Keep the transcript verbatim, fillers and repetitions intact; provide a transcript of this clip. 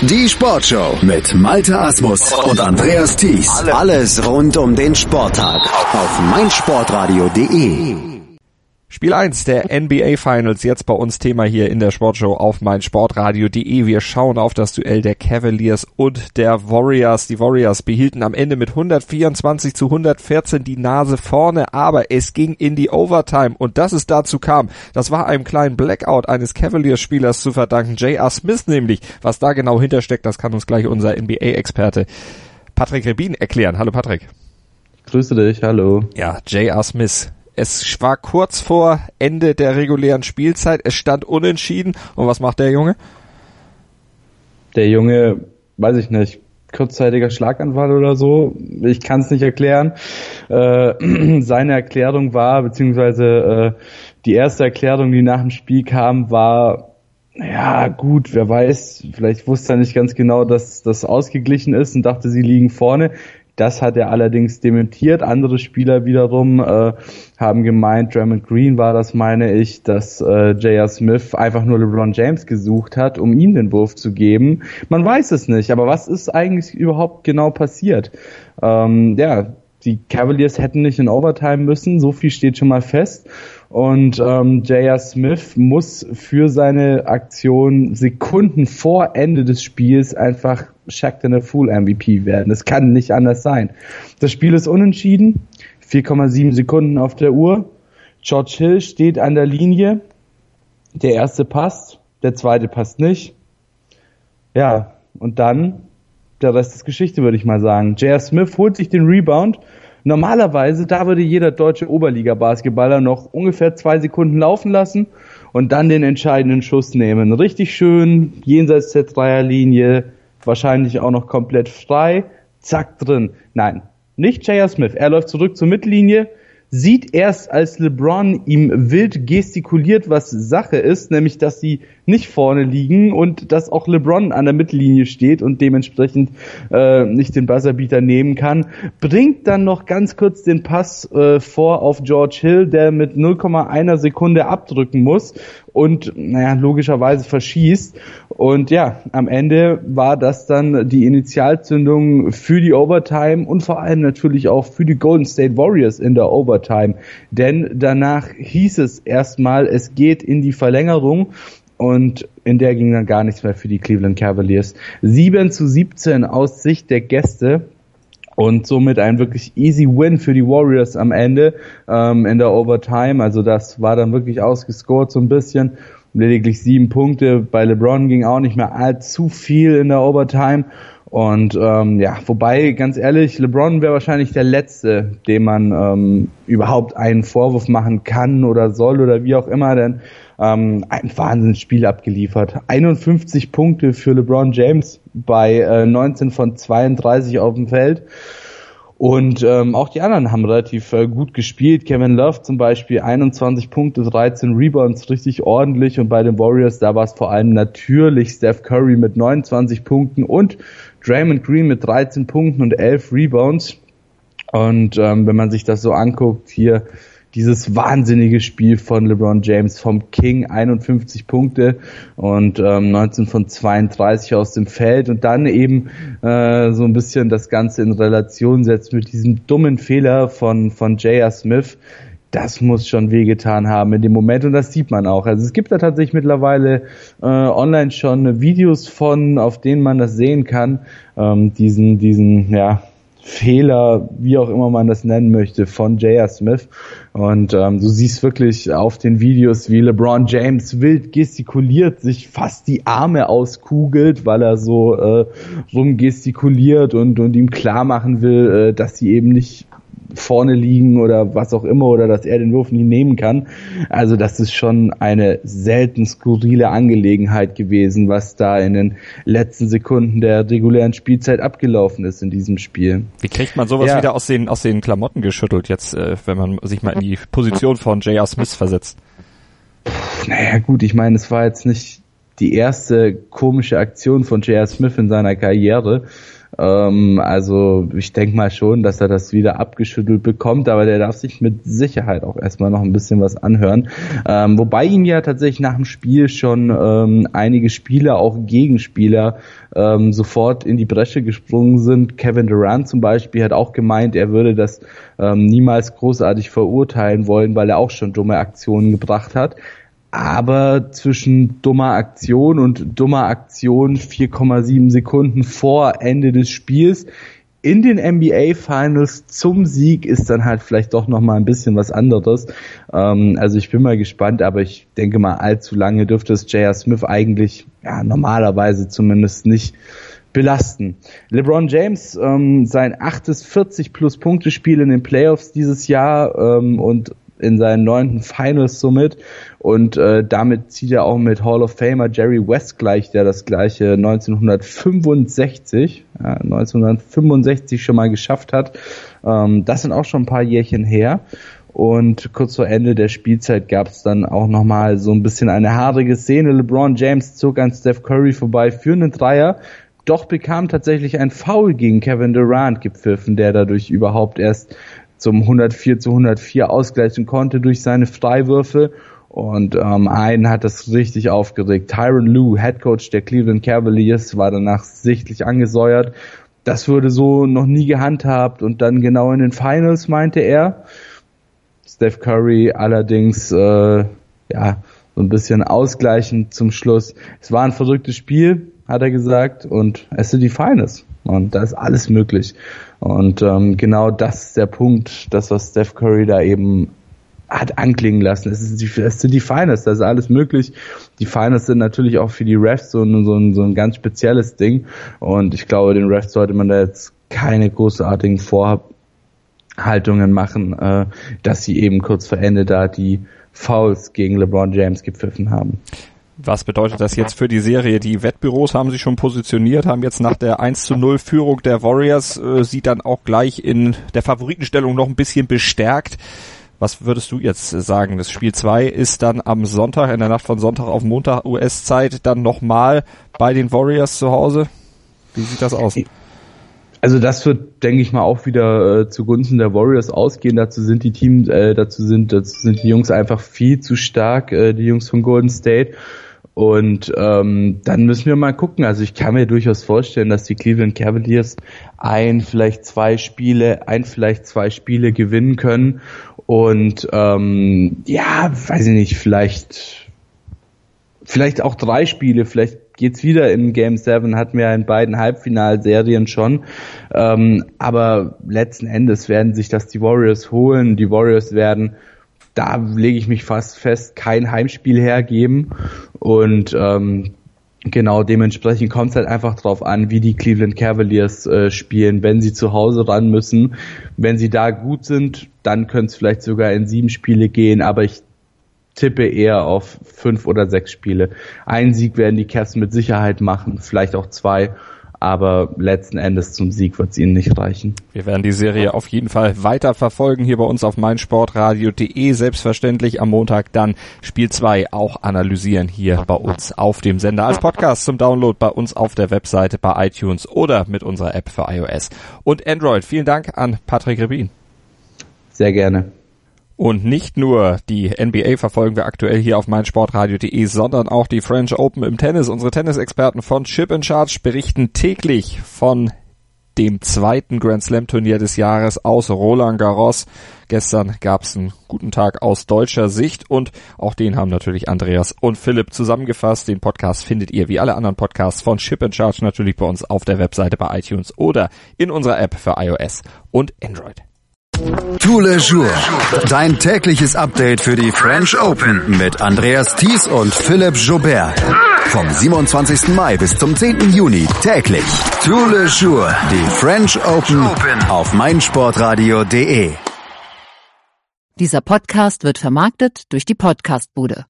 Die Sportshow mit Malte Asmus und Andreas Thies. Alles rund um den Sporttag auf meinsportradio punkt de. Spiel eins der N B A Finals, jetzt bei uns Thema hier in der Sportshow auf meinsportradio punkt de. Wir schauen auf das Duell der Cavaliers und der Warriors. Die Warriors behielten am Ende mit hundertvierundzwanzig zu hundertvierzehn die Nase vorne, aber es ging in die Overtime und dass es dazu kam, das war einem kleinen Blackout eines Cavaliers-Spielers zu verdanken, J R. Smith nämlich. Was da genau hintersteckt, das kann uns gleich unser N B A-Experte Patrick Rebin erklären. Hallo Patrick. Grüße dich, hallo. Ja, J R. Smith. Es war kurz vor Ende der regulären Spielzeit, es stand unentschieden. Und was macht der Junge? Der Junge, weiß ich nicht, kurzzeitiger Schlaganfall oder so. Ich kann es nicht erklären. Äh, seine Erklärung war, beziehungsweise äh, die erste Erklärung, die nach dem Spiel kam, war, ja gut, wer weiß, vielleicht wusste er nicht ganz genau, dass das ausgeglichen ist und dachte, sie liegen vorne. Das hat er allerdings dementiert. Andere Spieler wiederum äh, haben gemeint, Draymond Green war das, meine ich, dass äh, J R. Smith einfach nur LeBron James gesucht hat, um ihm den Wurf zu geben. Man weiß es nicht, aber was ist eigentlich überhaupt genau passiert? Ähm, ja, die Cavaliers hätten nicht in Overtime müssen, so viel steht schon mal fest. Und ähm, J R. Smith muss für seine Aktion Sekunden vor Ende des Spiels einfach Shaqtin' a Fool M V P werden. Das kann nicht anders sein. Das Spiel ist unentschieden, vier Komma sieben Sekunden auf der Uhr. George Hill steht an der Linie. Der erste passt, der zweite passt nicht. Ja, und dann der Rest ist Geschichte, würde ich mal sagen. J R. Smith holt sich den Rebound. Normalerweise, da würde jeder deutsche Oberliga-Basketballer noch ungefähr zwei Sekunden laufen lassen und dann den entscheidenden Schuss nehmen. Richtig schön, jenseits der Dreierlinie, wahrscheinlich auch noch komplett frei, zack, drin. Nein, nicht J R. Smith. Er läuft zurück zur Mittellinie, sieht erst, als LeBron ihm wild gestikuliert, was Sache ist, nämlich, dass sie nicht vorne liegen und dass auch LeBron an der Mittellinie steht und dementsprechend äh, nicht den Buzzerbeater nehmen kann, bringt dann noch ganz kurz den Pass äh, vor auf George Hill, der mit null Komma eins Sekunde abdrücken muss und, naja, logischerweise verschießt. Und ja, am Ende war das dann die Initialzündung für die Overtime und vor allem natürlich auch für die Golden State Warriors in der Overtime. Denn danach hieß es erstmal, es geht in die Verlängerung. Und in der ging dann gar nichts mehr für die Cleveland Cavaliers. sieben zu siebzehn aus Sicht der Gäste und somit ein wirklich easy Win für die Warriors am Ende ähm, in der Overtime. Also das war dann wirklich ausgescored so ein bisschen. Lediglich sieben Punkte. Bei LeBron ging auch nicht mehr allzu viel in der Overtime. Und ähm, ja, wobei, ganz ehrlich, LeBron wäre wahrscheinlich der Letzte, dem man ähm, überhaupt einen Vorwurf machen kann oder soll oder wie auch immer, denn ähm, ein Wahnsinnsspiel abgeliefert. einundfünfzig Punkte für LeBron James bei äh, neunzehn von zweiunddreißig auf dem Feld. Und ähm, auch die anderen haben relativ äh, gut gespielt. Kevin Love zum Beispiel einundzwanzig Punkte, dreizehn Rebounds, richtig ordentlich. Und bei den Warriors, da war es vor allem natürlich Steph Curry mit neunundzwanzig Punkten und Draymond Green mit dreizehn Punkten und elf Rebounds. Und ähm, wenn man sich das so anguckt, hier dieses wahnsinnige Spiel von LeBron James vom King, einundfünfzig Punkte und ähm, neunzehn von zweiunddreißig aus dem Feld und dann eben äh, so ein bisschen das Ganze in Relation setzt mit diesem dummen Fehler von von J R. Smith. Das muss schon wehgetan haben in dem Moment und das sieht man auch. Also es gibt da tatsächlich mittlerweile äh, online schon Videos von, auf denen man das sehen kann, ähm, diesen diesen ja Fehler, wie auch immer man das nennen möchte, von J R. Smith. Und ähm, du siehst wirklich auf den Videos, wie LeBron James wild gestikuliert, sich fast die Arme auskugelt, weil er so äh, rumgestikuliert und, und ihm klar machen will, äh, dass sie eben nicht vorne liegen oder was auch immer oder dass er den Wurf nie nehmen kann. Also das ist schon eine selten skurrile Angelegenheit gewesen, was da in den letzten Sekunden der regulären Spielzeit abgelaufen ist in diesem Spiel. Wie kriegt man sowas ja. wieder aus den aus den Klamotten geschüttelt jetzt, äh, wenn man sich mal in die Position von J R. Smith versetzt? Puh, naja gut, ich meine, es war jetzt nicht die erste komische Aktion von J R. Smith in seiner Karriere. Ähm, also ich denke mal schon, dass er das wieder abgeschüttelt bekommt, aber der darf sich mit Sicherheit auch erstmal noch ein bisschen was anhören. Ähm, wobei ihm ja tatsächlich nach dem Spiel schon ähm, einige Spieler, auch Gegenspieler, ähm, sofort in die Bresche gesprungen sind. Kevin Durant zum Beispiel hat auch gemeint, er würde das ähm, niemals großartig verurteilen wollen, weil er auch schon dumme Aktionen gebracht hat. Aber zwischen dummer Aktion und dummer Aktion vier Komma sieben Sekunden vor Ende des Spiels in den N B A Finals zum Sieg ist dann halt vielleicht doch nochmal ein bisschen was anderes. Ähm, also ich bin mal gespannt, aber ich denke mal, allzu lange dürfte es J R. Smith eigentlich, ja, normalerweise zumindest nicht belasten. LeBron James, ähm, sein achtes vierzig-plus-Punkte-Spiel in den Playoffs dieses Jahr ähm, und in seinen neunten Finals somit und äh, damit zieht er auch mit Hall of Famer Jerry West gleich, der das gleiche neunzehnhundertfünfundsechzig, ja, neunzehnhundertfünfundsechzig schon mal geschafft hat. Ähm, das sind auch schon ein paar Jährchen her. Und kurz vor Ende der Spielzeit gab es dann auch nochmal so ein bisschen eine haarige Szene. LeBron James zog an Steph Curry vorbei für einen Dreier, doch bekam tatsächlich ein Foul gegen Kevin Durant gepfiffen, der dadurch überhaupt erst zum hundertvier zu hundertvier ausgleichen konnte durch seine Freiwürfe. Und ähm, einen hat das richtig aufgeregt. Tyronn Lue, Headcoach der Cleveland Cavaliers, war danach sichtlich angesäuert. Das wurde so noch nie gehandhabt. Und dann genau in den Finals, meinte er. Steph Curry allerdings äh, ja so ein bisschen ausgleichend zum Schluss. Es war ein verrücktes Spiel, hat er gesagt. Und es sind die Finals. Und da ist alles möglich. Und ähm, genau das ist der Punkt, das, was Steph Curry da eben hat anklingen lassen. Es, ist die, es sind die Finals, da ist alles möglich. Die Finals sind natürlich auch für die Refs so ein, so ein, so ein ganz spezielles Ding. Und ich glaube, den Refs sollte man da jetzt keine großartigen Vorhaltungen machen, äh, dass sie eben kurz vor Ende da die Fouls gegen LeBron James gepfiffen haben. Was bedeutet das jetzt für die Serie? Die Wettbüros haben sich schon positioniert, haben jetzt nach der eins zu null Führung der Warriors äh, sie dann auch gleich in der Favoritenstellung noch ein bisschen bestärkt. Was würdest du jetzt sagen? Das Spiel zwei ist dann am Sonntag, in der Nacht von Sonntag auf Montag U S-Zeit, dann nochmal bei den Warriors zu Hause. Wie sieht das aus? Also das wird, denke ich mal, auch wieder äh, zugunsten der Warriors ausgehen. Dazu sind die Teams, äh, dazu sind, dazu sind die Jungs einfach viel zu stark, äh, die Jungs von Golden State. Und ähm, dann müssen wir mal gucken. Also ich kann mir durchaus vorstellen, dass die Cleveland Cavaliers ein, vielleicht zwei Spiele, ein, vielleicht zwei Spiele gewinnen können. Und ähm, ja, weiß ich nicht, vielleicht, vielleicht auch drei Spiele, vielleicht geht's wieder in Game sieben, hatten wir in beiden Halbfinalserien schon. Ähm, aber letzten Endes werden sich das die Warriors holen. Die Warriors werden, da lege ich mich fast fest, kein Heimspiel hergeben. Und ähm, genau dementsprechend kommt es halt einfach drauf an, wie die Cleveland Cavaliers äh, spielen. Wenn sie zu Hause ran müssen, wenn sie da gut sind, dann könnte es vielleicht sogar in sieben Spiele gehen. Aber ich tippe eher auf fünf oder sechs Spiele. Einen Sieg werden die Cavs mit Sicherheit machen, vielleicht auch zwei. Aber letzten Endes zum Sieg wird es ihnen nicht reichen. Wir werden die Serie auf jeden Fall weiter verfolgen hier bei uns auf meinsportradio punkt de. Selbstverständlich am Montag dann Spiel zwei auch analysieren hier bei uns auf dem Sender als Podcast zum Download bei uns auf der Webseite bei iTunes oder mit unserer App für iOS und Android. Vielen Dank an Patrick Rebin. Sehr gerne. Und nicht nur die N B A verfolgen wir aktuell hier auf meinsportradio punkt de, sondern auch die French Open im Tennis. Unsere Tennisexperten von Chip in Charge berichten täglich von dem zweiten Grand Slam Turnier des Jahres aus Roland Garros. Gestern gab es einen guten Tag aus deutscher Sicht und auch den haben natürlich Andreas und Philipp zusammengefasst. Den Podcast findet ihr wie alle anderen Podcasts von Chip in Charge natürlich bei uns auf der Webseite bei iTunes oder in unserer App für iOS und Android. Tous les jours. Dein tägliches Update für die French Open mit Andreas Thies und Philipp Joubert. Vom siebenundzwanzigsten Mai bis zum zehnten Juni täglich. Tous les jours. Die French Open auf meinsportradio punkt de. Dieser Podcast wird vermarktet durch die Podcastbude.